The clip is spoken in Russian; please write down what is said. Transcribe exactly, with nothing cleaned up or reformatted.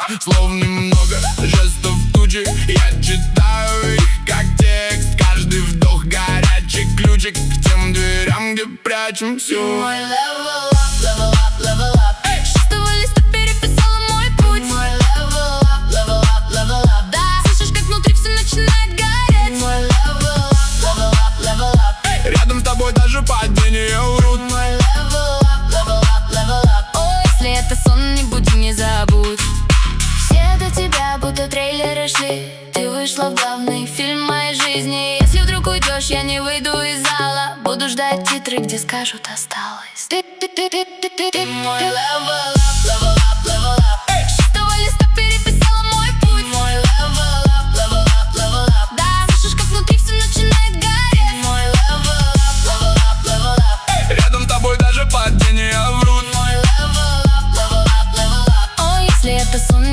Слов немного, жестов тучи. Я читаю их как текст. Каждый вдох горячий ключик к тем дверям, где прячем все. Мой level up, level up, level up. С чистого листа переписала мой путь. Мой level up, level up, level up. Да, слышишь, как внутри все начинает гореть. Мой level up, level up, level up. Рядом с тобой даже падения урут. Мой level up, level up, level up. О, если это сон, не буди, не забудь. Все до тебя будто трейлеры шли. Ты вышла в главный фильм моей жизни. Если вдруг уйдешь, я не выйду из зала. Буду ждать титры, где скажут осталось. Ты, ты, ты, ты, ты, ты, ты мой level up, level up, level up.